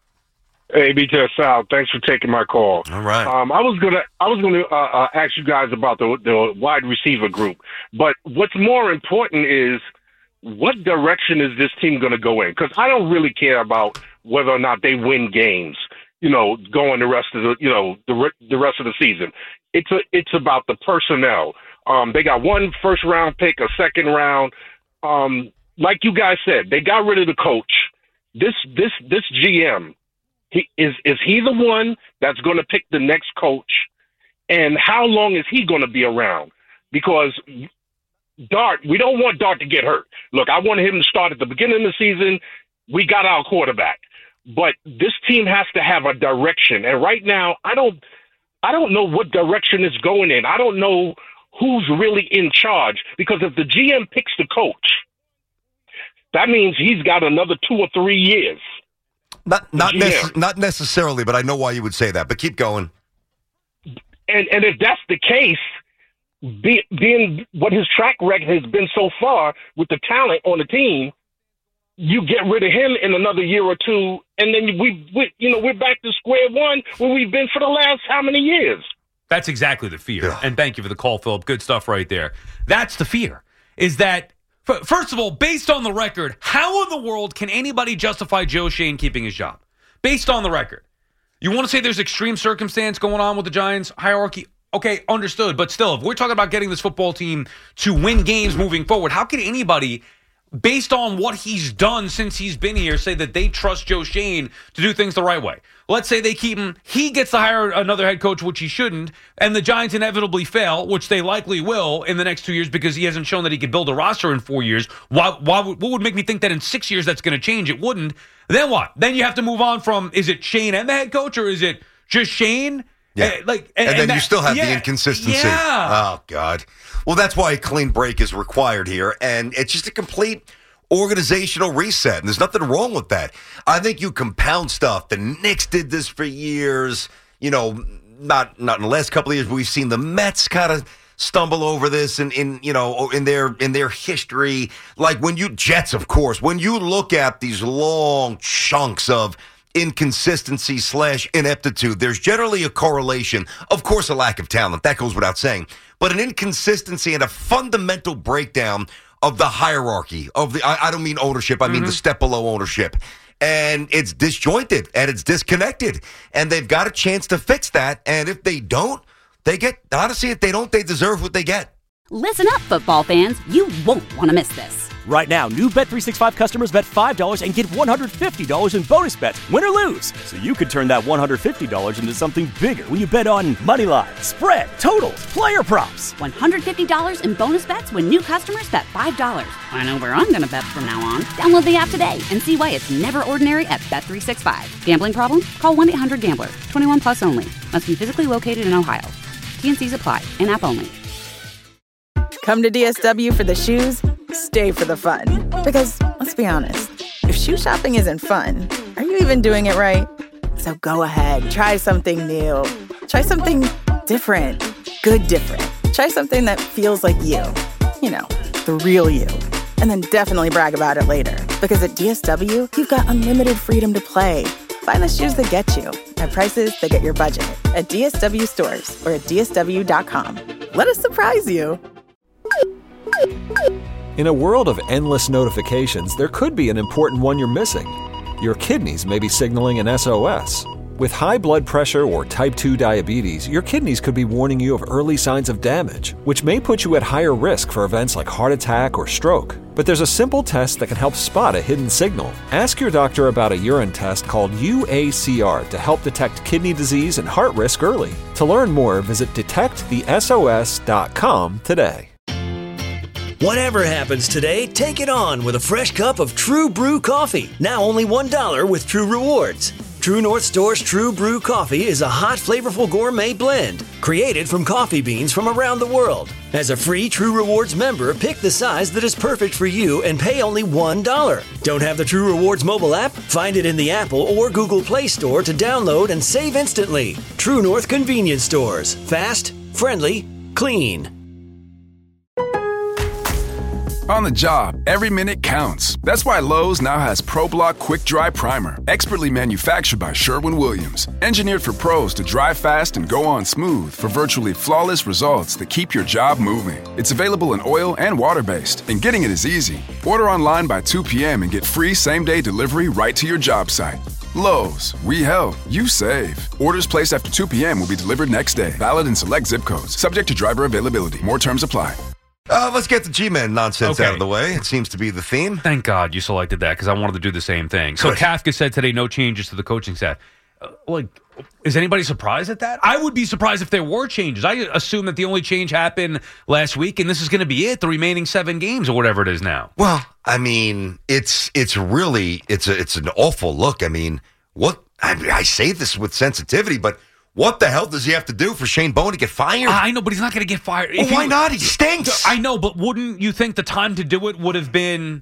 Hey, B T S Sal, thanks for taking my call. All right. Um, I was gonna, I was gonna uh, uh, ask you guys about the the wide receiver group, but what's more important is what direction is this team going to go in? Because I don't really care about whether or not they win games. You know, going the rest of the, you know, the the rest of the season. It's a, it's about the personnel. Um, they got one first round pick, a second round. Um, like you guys said, they got rid of the coach. This this this G M, he is is he the one that's going to pick the next coach? And how long is he going to be around? Because Dart, we don't want Dart to get hurt. Look, I wanted him to start at the beginning of the season. We got our quarterback, but this team has to have a direction. And right now, I don't, I don't know what direction it's going in. I don't know who's really in charge, because if the G M picks the coach, that means he's got another two or three years. Not not nece- not necessarily, but I know why you would say that. But keep going. And and if that's the case, be, being what his track record has been so far with the talent on the team, you get rid of him in another year or two, and then we, we you know, we're back to square one where we've been for the last how many years? That's exactly the fear. Yeah. And thank you for the call, Philip. Good stuff right there. That's the fear, is that, first of all, based on the record, how in the world can anybody justify Joe Schoen keeping his job? Based on the record. You want to say there's extreme circumstance going on with the Giants hierarchy? Okay, understood. But still, if we're talking about getting this football team to win games moving forward, how can anybody, based on what he's done since he's been here, say that they trust Joe Schoen to do things the right way? Let's say they keep him, he gets to hire another head coach, which he shouldn't, and the Giants inevitably fail, which they likely will in the next two years because he hasn't shown that he could build a roster in four years. Why, why, what would make me think that in six years that's going to change? It wouldn't. Then what? Then you have to move on from, is it Schoen and the head coach, or is it just Schoen? Yeah. Uh, like, and, and, and then and you that, still have yeah, the inconsistency. Yeah. Oh, God. Well, that's why a clean break is required here, and it's just a complete organizational reset, and there's nothing wrong with that. I think you compound stuff. The Knicks did this for years. You know, not not in the last couple of years, but we've seen the Mets kind of stumble over this in, in you know in their in their history. Like when you Jets, of course, when you look at these long chunks of inconsistency slash ineptitude, there's generally a correlation. Of course, a lack of talent. That goes without saying. But an inconsistency and a fundamental breakdown of the hierarchy of the, I, I don't mean ownership, I mean mm-hmm. the step below ownership. And it's disjointed and it's disconnected. And they've got a chance to fix that. And if they don't, they get, honestly, if they don't, they deserve what they get. Listen up, football fans. You won't want to miss this. Right now, new Bet three sixty-five customers bet five dollars and get one hundred fifty dollars in bonus bets, win or lose. So you could turn that one hundred fifty dollars into something bigger when you bet on money line, spread, totals, player props. one hundred fifty dollars in bonus bets when new customers bet five dollars. I know where I'm going to bet from now on. Download the app today and see why it's never ordinary at Bet three sixty-five. Gambling problem? Call one eight hundred gambler. twenty-one plus only. Must be physically located in Ohio. T and C's apply. In-app only. Come to D S W for the shoes, stay for the fun. Because, let's be honest, if shoe shopping isn't fun, are you even doing it right? So go ahead, try something new. Try something different. Good different. Try something that feels like you. You know, the real you. And then definitely brag about it later. Because at D S W, you've got unlimited freedom to play. Find the shoes that get you at prices that get your budget at D S W stores or at D S W dot com. Let us surprise you. In a world of endless notifications, there could be an important one you're missing. Your kidneys may be signaling an S O S. With high blood pressure or type two diabetes, your kidneys could be warning you of early signs of damage, which may put you at higher risk for events like heart attack or stroke. But there's a simple test that can help spot a hidden signal. Ask your doctor about a urine test called U A C R to help detect kidney disease and heart risk early. To learn more, visit detect the S O S dot com today. Whatever happens today, take it on with a fresh cup of True Brew coffee. Now only one dollar with True Rewards. True North Store's True Brew coffee is a hot, flavorful gourmet blend created from coffee beans from around the world. As a free True Rewards member, pick the size that is perfect for you and pay only one dollar. Don't have the True Rewards mobile app? Find it in the Apple or Google Play Store to download and save instantly. True North Convenience Stores. Fast, friendly, clean. On the job, every minute counts. That's why Lowe's now has ProBlock Quick Dry Primer, expertly manufactured by Sherwin-Williams. Engineered for pros to dry fast and go on smooth for virtually flawless results that keep your job moving. It's available in oil and water-based, and getting it is easy. Order online by two p.m. and get free same-day delivery right to your job site. Lowe's, we help, you save. Orders placed after two p.m. will be delivered next day. Valid in select zip codes. Subject to driver availability. More terms apply. Uh, let's get the G-Man nonsense Okay. out of the way. It seems to be the theme. Thank God you selected that because I wanted to do the same thing. So Good. Kafka said today no changes to the coaching staff. Uh, like, is anybody surprised at that? I would be surprised if there were changes. I assume that the only change happened last week, and this is going to be it, the remaining seven games or whatever it is now. Well, I mean, it's it's really it's a, it's an awful look. I mean, what I, mean, I say this with sensitivity, but what the hell does he have to do for Shane Bowen to get fired? I know, but he's not going to get fired. Well, If why he- not? He stinks. I know, but wouldn't you think the time to do it would have been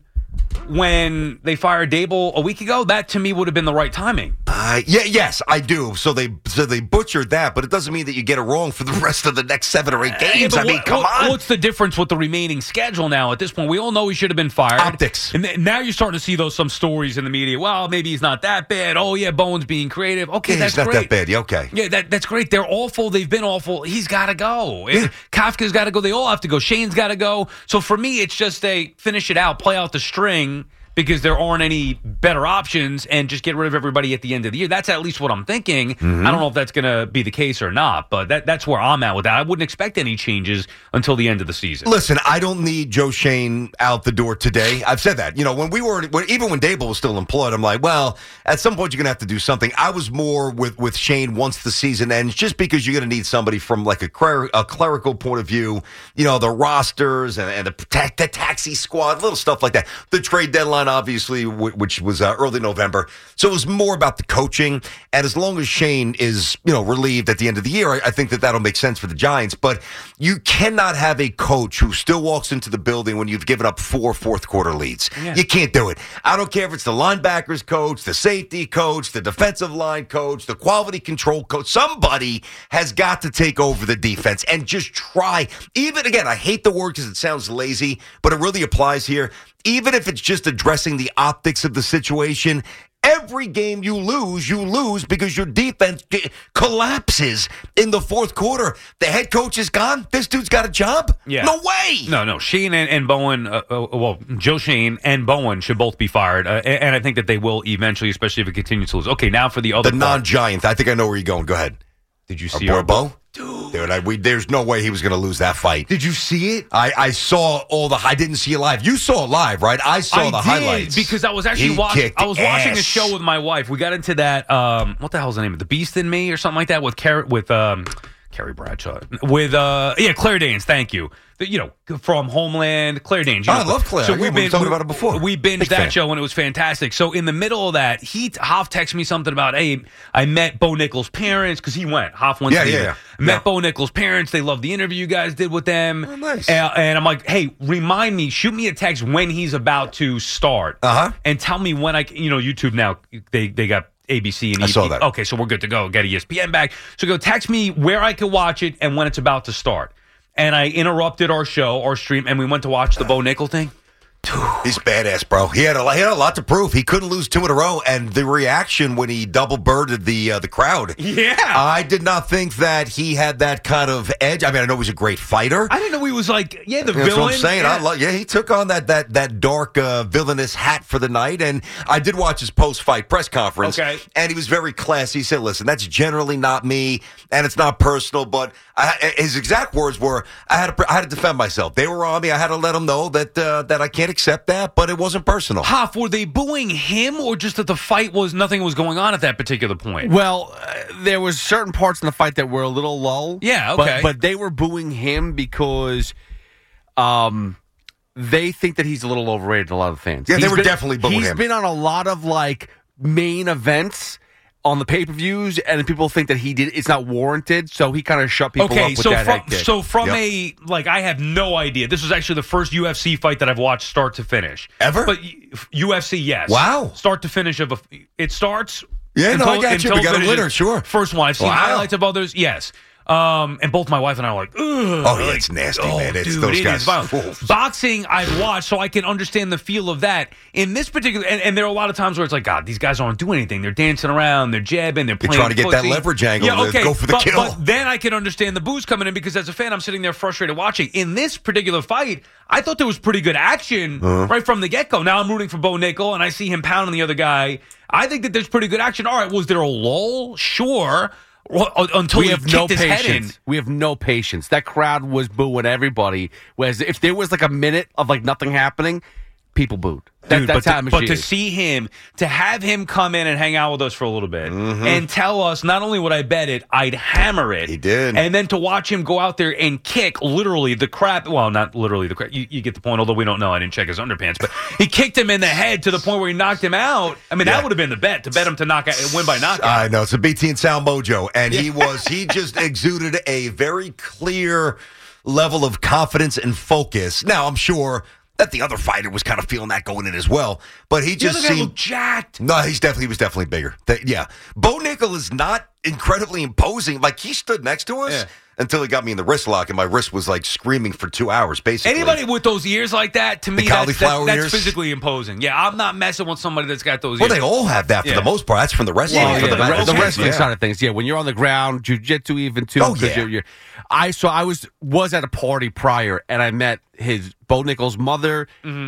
when they fired Dable a week ago? That to me would have been the right timing. Uh, yeah, yes, I do. So they so they butchered that, but it doesn't mean that you get it wrong for the rest of the next seven or eight Yeah, games. but I mean, what- come what- on. What's the difference with the remaining schedule now at this point? We all know he should have been fired. Optics. And th- now you're starting to see those some stories in the media. Well, maybe he's not that bad. Oh, yeah, Bowen's being creative. Okay, Yeah, that's he's not great. that bad. Yeah, okay. Yeah, that, that's great. They're awful. They've been awful. He's got to go. Yeah. Kafka's got to go. They all have to go. Shane's got to go. So for me, it's just a finish it out, play out the string, because there aren't any better options, and just get rid of everybody at the end of the year. That's at least what I'm thinking. Mm-hmm. I don't know if that's going to be the case or not, but that, that's where I'm at with that. I wouldn't expect any changes until the end of the season. Listen, I don't need Joe Shane out the door today. I've said that. You know, when we were, when, even when Dable was still employed, I'm like, well, at some point you're going to have to do something. I was more with, with Shane once the season ends, just because you're going to need somebody from like a, cler- a clerical point of view, you know, the rosters and, and the, ta- the taxi squad, little stuff like that. The trade deadline, obviously, w- which was uh, early November. So it was more about the coaching. And as long as Shane is, you know, relieved at the end of the year, I, I think that that'll make sense for the Giants. But you cannot have a coach who still walks into the building when you've given up four fourth quarter leads. Yeah. You can't do it. I don't care if it's the linebackers coach, the safety coach, the defensive line coach, the quality control coach. Somebody has got to take over the defense and just try. Even, again, I hate the word because it sounds lazy, but it really applies here. Even if it's just addressing the optics of the situation, every game you lose, you lose because your defense g- collapses in the fourth quarter. The head coach is gone. This dude's got a job? Yeah. No way. No, no. Shane and, and Bowen, uh, uh, well, Joe Shane and Bowen should both be fired. Uh, and, and I think that they will eventually, especially if it continues to lose. Okay, now for the other The part. non-Giant. I think I know where you're going. Go ahead. Did you Our see boy our Bo? Dude, I, we, there's no way he was going to lose that fight. Did you see it? I, I saw all the. I didn't see it live. You saw it live, right? I saw I the did, highlights because I was actually He watching. kicked I was watching a ass. show with my wife. We got into that. Um, what the hell's the name of the Beast in Me or something like that with Car- with um, Carrie Bradshaw with uh, yeah Claire Danes. Thank you. The, you know, from Homeland, Claire Danes. You Oh, know, I love Claire. Yeah, we were talking about it before. We binged Big that fan. show and it was fantastic. So in the middle of that, he Hoff texted me something about, hey, I met Bo Nichols' parents because he went. Hoff went. Yeah, to the yeah, event. yeah. Met Yeah. Bo Nichols' parents. They loved the interview you guys did with them. Oh, nice. And, and I'm like, hey, remind me, shoot me a text when he's about to start, Uh-huh. and tell me when I, c- you know, YouTube now they they got A B C and I E- saw that. Okay, so we're good to go. Get E S P N back. So go text me where I could watch it and when it's about to start. And I interrupted our show, our stream, and we went to watch the Bo Nickel thing. He's badass, bro. He had a he had a lot to prove. He couldn't lose two in a row, and the reaction when he double birded the uh, the crowd. Yeah, I did not think that he had that kind of edge. I mean, I know he's a great fighter. I didn't know he was like, yeah, the That's villain. what I'm saying. Yeah. I love, yeah, he took on that that that dark uh, villainous hat for the night, and I did watch his post fight press conference. Okay. And he was very classy. He said, "Listen, that's generally not me, and it's not personal, but I, his exact words were, I had to I had to defend myself. They were on me. I had to let them know that uh, that I can't accept that, but it wasn't personal." Hoff, were they booing him or just that the fight was nothing was going on at that particular point? Well, uh, there was certain parts in the fight that were a little lull. Yeah, okay. But, but they were booing him because um, they think that he's a little overrated to a lot of the fans. Yeah, they He's were been- definitely booing He's him. been on a lot of, like, main events on the pay-per-views, and people think that he did it's not warranted, so he kind of shut people up Okay, with so that from, head kick. so from Yep. a like I have no idea. This was actually the first U F C fight that I've watched start to finish Ever? But U F C, yes. Wow. Start to finish of a. It starts. Yeah, no, I got you. until We got a finishes. winner, sure. First one. I've seen Wow. highlights of others. Yes. Um, and both my wife and I are like, ugh. Oh, yeah, like, it's nasty, oh, man. It's dude, those it guys. is violent. Boxing, I've watched, so I can understand the feel of that. In this particular, and, and there are a lot of times where it's like, God, these guys aren't doing anything. They're dancing around, they're jabbing, they're You're playing trying to get that footsie. leverage angle Yeah, to okay, go for the but, kill. But then I can understand the booze coming in because as a fan, I'm sitting there frustrated watching. In this particular fight, I thought there was pretty good action Uh-huh. right from the get-go. Now I'm rooting for Bo Nickel, and I see him pounding the other guy. I think that there's pretty good action. All right, was there a lull? Sure. Well, until we he have kicked no his head in. patience. We have no patience. That crowd was booing everybody. Whereas if there was like a minute of like nothing happening, people booed. That, Dude, that's but how to, but machine to is. see him, to have him come in and hang out with us for a little bit Mm-hmm. and tell us not only would I bet it, I'd hammer it. He did. And then to watch him go out there and kick literally the crap. Well, not literally the crap. You, you get the point, although we don't know. I didn't check his underpants. But he kicked him in the head to the point where he knocked him out. I mean, Yeah. that would have been the bet, to bet him to knock out, win by knockout. I know. It's a B T and Sound Mojo. And he was, he just exuded a very clear level of confidence and focus. Now, I'm sure that the other fighter was kind of feeling that going in as well. But he The just other guy seemed looked jacked. No, he's definitely he was definitely bigger. That- yeah. Bo Nickel is not incredibly imposing. Like, he stood next to us Yeah. until he got me in the wrist lock, and my wrist was like screaming for two hours, basically. Anybody with those ears like that, to The me, that's, cauliflower that's, that's ears? physically imposing. Yeah, I'm not messing with somebody that's got those Well, ears. they all have that for Yeah. the most part. That's from the wrestling. Well, for yeah, the, the, wrestling, the wrestling yeah. side of things, yeah. When you're on the ground, jujitsu even too. Oh, 'cause yeah. You're, you're, I so I was was at a party prior, and I met his Bo Nickel's mother,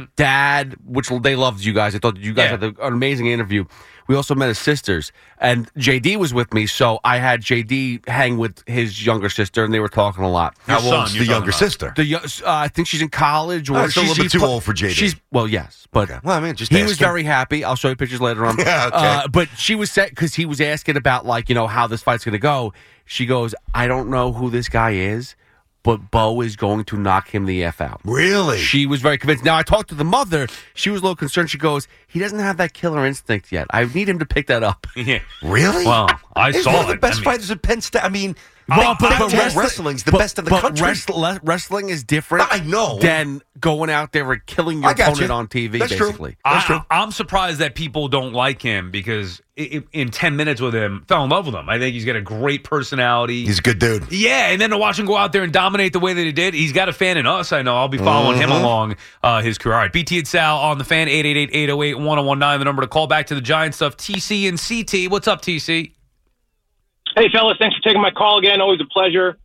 dad, which they loved you guys. I thought you guys Mm-hmm. Yeah. had an amazing interview. We also met his sisters, and J D was with me, so I had J D hang with his younger sister, and they were talking a lot. How Your son, old's you're the younger talking about. sister? The yo- uh, I think she's in college, or Oh, still a she's, little bit she's too pu- old for J D. She's well, yes, but Okay. Well, I mean, just he ask was him. very happy. I'll show you pictures later on. Yeah, okay. uh, but she was set because he was asking about like you know how this fight's going to go. She goes, I don't know who this guy is, but Bo is going to knock him the F out. Really? She was very convinced. Now, I talked to the mother. She was a little concerned. She goes, he doesn't have that killer instinct yet. I need him to pick that up. Yeah. Really? Well, I He's saw one of the it. best I mean- fighters at Penn State. I mean, Well, Big Ten wrestling's the but- best in the but country. wrestl- le- wrestling is different I know. than going out there and killing your I got opponent you. on T V, That's true. basically. That's true. I, I'm surprised that people don't like him because i i in ten minutes with him, fell in love with him. I think he's got a great personality. He's a good dude. Yeah, and then to watch him go out there and dominate the way that he did, he's got a fan in us. I know. I'll be following him Mhm. along uh, his career. All right, B T and Sal on the fan, eight eight eight, eight oh eight, one oh one nine, the number to call. Back to the Giants stuff, T C and C T. What's up, T C? Hey, fellas, thanks for taking my call again. Always a pleasure.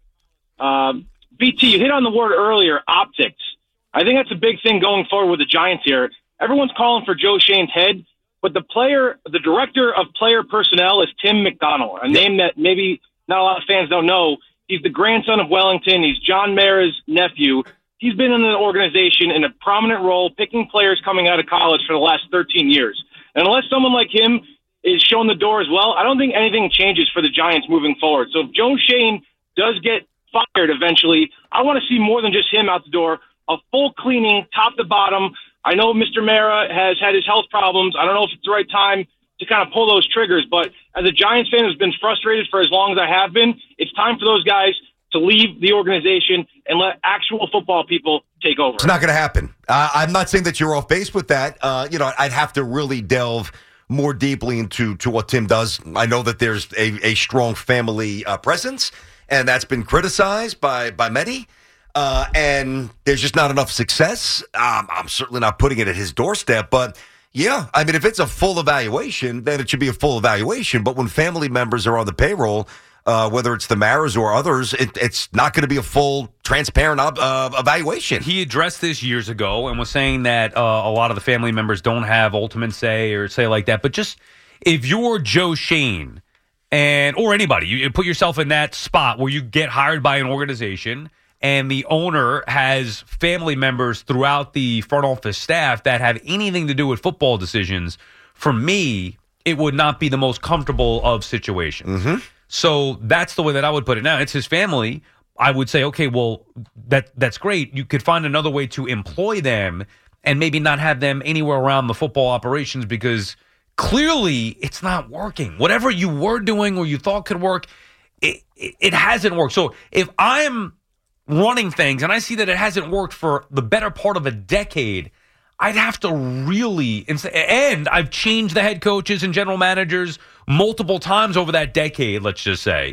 Um, B T, you hit on the word earlier, optics. I think that's a big thing going forward with the Giants here. Everyone's calling for Joe Shane's head, but the player, the director of player personnel is Tim McDonald, a name that maybe not a lot of fans don't know. He's the grandson of Wellington. He's John Mara's nephew. He's been in the organization in a prominent role, picking players coming out of college for the last thirteen years. And unless someone like him is shown the door as well, I don't think anything changes for the Giants moving forward. So if Joe Shane does get fired eventually, I want to see more than just him out the door, a full cleaning, top to bottom. I know Mister Mara has had his health problems. I don't know if it's the right time to kind of pull those triggers, but as a Giants fan who's been frustrated for as long as I have been, it's time for those guys to leave the organization and let actual football people take over. It's not going to happen. Uh, I'm not saying that you're off base with that. Uh, you know, I'd have to really delve more deeply into to what Tim does. I know that there's a, a strong family uh, presence, and that's been criticized by by many. Uh, and there's just not enough success. Um, I'm certainly not putting it at his doorstep, but yeah, I mean, if it's a full evaluation, then it should be a full evaluation. But when family members are on the payroll, uh, whether it's the Maras or others, it, it's not going to be a full, transparent uh, evaluation. He addressed this years ago and was saying that uh, a lot of the family members don't have ultimate say or say like that. But just if you're Joe Shane and or anybody, you put yourself in that spot where you get hired by an organization and the owner has family members throughout the front office staff that have anything to do with football decisions, for me, it would not be the most comfortable of situations. Mm-hmm. So that's the way that I would put it. Now, it's his family. I would say, okay, well, that that's great. You could find another way to employ them and maybe not have them anywhere around the football operations because clearly it's not working. Whatever you were doing or you thought could work, it, it, it hasn't worked. So if I'm running things and I see that it hasn't worked for the better part of a decade, I'd have to really, and I've changed the head coaches and general managers multiple times over that decade, let's just say.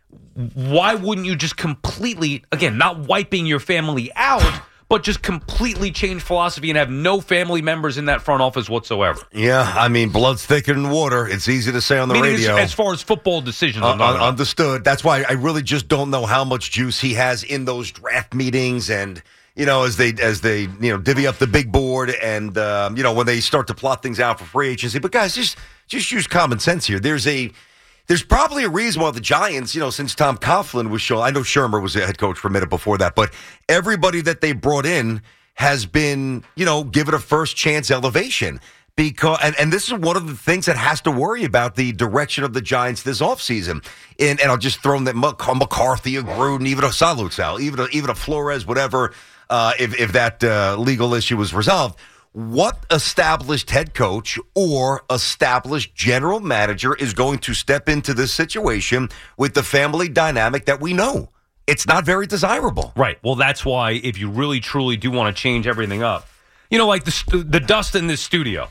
why wouldn't you just completely, again, not wiping your family out, but just completely change philosophy and have no family members in that front office whatsoever? Yeah, I mean, blood's thicker than water. It's easy to say on the Meaning radio. As, as far as football decisions, Uh, I'm not un- understood. That's why I really just don't know how much juice he has in those draft meetings, and you know, as they as they you know divvy up the big board, and um, you know when they start to plot things out for free agency. But guys, just just use common sense here. There's a There's probably a reason why the Giants, you know, since Tom Coughlin was shown, I know Shermer was the head coach for a minute before that, but everybody that they brought in has been, you know, given a first chance elevation. Because, and, and this is one of the things that has to worry about the direction of the Giants this offseason. And, and I'll just throw in that McCarthy, a Gruden, even a Salud Sal, even a, even a Flores, whatever, uh, if, if that uh, legal issue was resolved. What established head coach or established general manager is going to step into this situation with the family dynamic that we know? It's not very desirable. Right. Well, that's why if you really, truly do want to change everything up, you know, like the, the dust in this studio.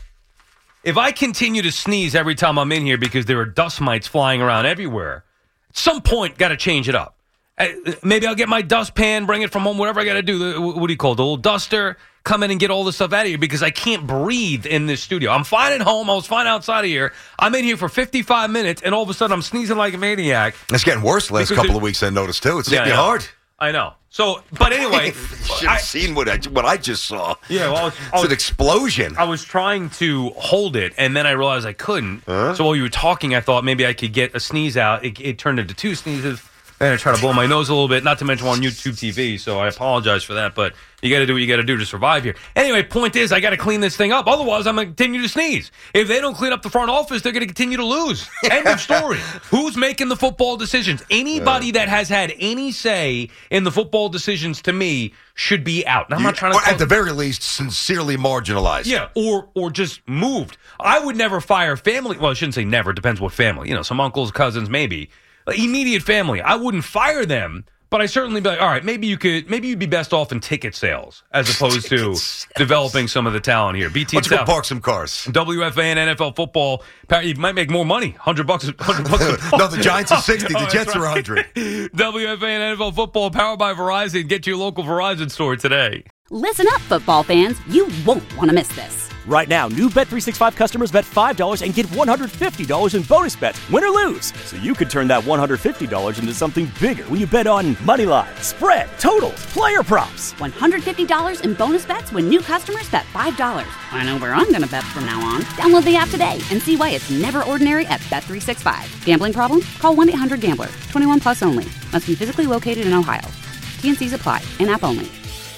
If I continue to sneeze every time I'm in here because there are dust mites flying around everywhere, at some point, got to change it up. Uh, Maybe I'll get my dustpan, bring it from home, whatever I got to do. The- What do you call it? The little duster. Come in and get all this stuff out of here because I can't breathe in this studio. I'm fine at home. I was fine outside of here. I'm in here for fifty-five minutes, and all of a sudden I'm sneezing like a maniac. It's getting worse the last Because couple it- of weeks, I noticed, too. It's Yeah, hitting I you know. hard. I know. So, but anyway. You should have seen what I, what I just saw. Yeah, well, I was, I It's was- an explosion. I was trying to hold it, and then I realized I couldn't. So while you were talking, I thought maybe I could get a sneeze out. It, it turned into two sneezes. Then I tried to blow my nose a little bit, not to mention we're on YouTube T V, so I apologize for that. But you got to do what you got to do to survive here. Anyway, point is, I got to clean this thing up. Otherwise, I'm going to continue to sneeze. If they don't clean up the front office, they're going to continue to lose. End of story. Who's making the football decisions? Anybody that has had any say in the football decisions, to me, should be out. Now, I'm You- not trying to or call- at the very least, sincerely marginalized. yeah, or or just moved. I would never fire family. Well, I shouldn't say never. It depends what family. You know, some uncles, cousins, maybe. Immediate family. I wouldn't fire them, but I certainly be like, all right, maybe you could, maybe you'd be best off in ticket sales as opposed to developing some of the talent here. B T Let's go South. park some cars. W F A and N F L football. You might make more money. Hundred bucks. Hundred bucks. No, the Giants are sixty. The Oh, that's Jets are right. one hundred. W F A and N F L football powered by Verizon. Get to your local Verizon store today. Listen up, football fans. You won't want to miss this. Right now, new Bet three sixty-five customers bet five dollars and get one hundred fifty dollars in bonus bets, win or lose. So you could turn that one hundred fifty dollars into something bigger when you bet on money line, spread, totals, player props. one hundred fifty dollars in bonus bets when new customers bet five dollars. I know where I'm going to bet from now on. Download the app today and see why it's never ordinary at Bet three sixty-five. Gambling problem? Call one eight hundred gambler. twenty-one plus only. Must be physically located in Ohio. T and Cs apply. In-app only.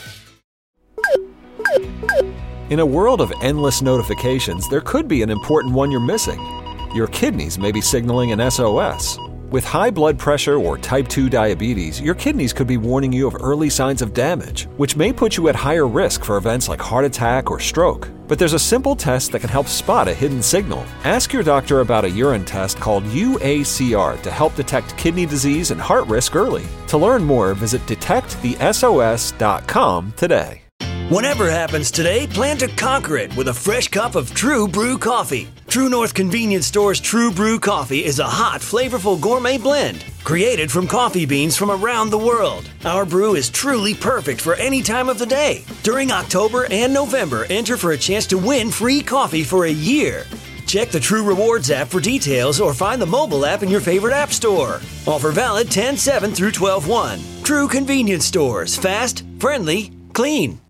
In a world of endless notifications, there could be an important one you're missing. Your kidneys may be signaling an S O S. With high blood pressure or type two diabetes, your kidneys could be warning you of early signs of damage, which may put you at higher risk for events like heart attack or stroke. But there's a simple test that can help spot a hidden signal. Ask your doctor about a urine test called U A C R to help detect kidney disease and heart risk early. To learn more, visit detect the S O S dot com today. Whatever happens today, plan to conquer it with a fresh cup of True Brew coffee. True North Convenience Store's True Brew coffee is a hot, flavorful gourmet blend created from coffee beans from around the world. Our brew is truly perfect for any time of the day. During October and November, enter for a chance to win free coffee for a year. Check the True Rewards app for details or find the mobile app in your favorite app store. Offer valid ten seven through twelve one. True Convenience Stores. Fast, friendly, clean.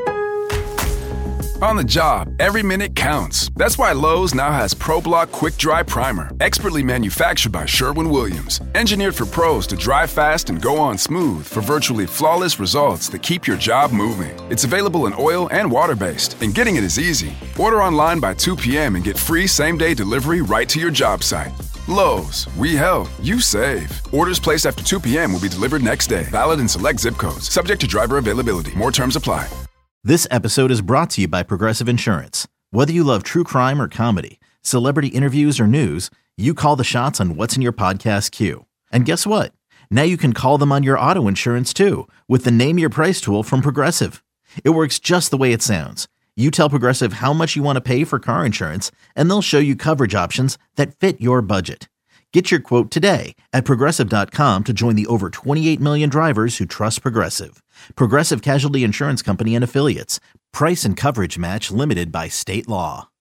On the job, every minute counts. That's why Lowe's now has ProBlock Quick Dry Primer, expertly manufactured by Sherwin-Williams. Engineered for pros to dry fast and go on smooth for virtually flawless results that keep your job moving. It's available in oil and water-based, and getting it is easy. Order online by two p.m. and get free same-day delivery right to your job site. Lowe's, we help, you save. Orders placed after two p.m. will be delivered next day. Valid in select zip codes. Subject to driver availability. More terms apply. This episode is brought to you by Progressive Insurance. Whether you love true crime or comedy, celebrity interviews or news, you call the shots on what's in your podcast queue. And guess what? Now you can call them on your auto insurance too with the Name Your Price tool from Progressive. It works just the way it sounds. You tell Progressive how much you want to pay for car insurance, and they'll show you coverage options that fit your budget. Get your quote today at Progressive dot com to join the over twenty-eight million drivers who trust Progressive. Progressive Casualty Insurance Company and Affiliates. Price and coverage match limited by state law.